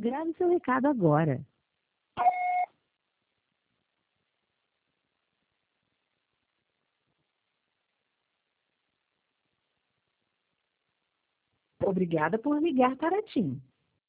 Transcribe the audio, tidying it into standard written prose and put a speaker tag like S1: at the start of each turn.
S1: Grave seu recado agora. Obrigada por ligar para a TIM.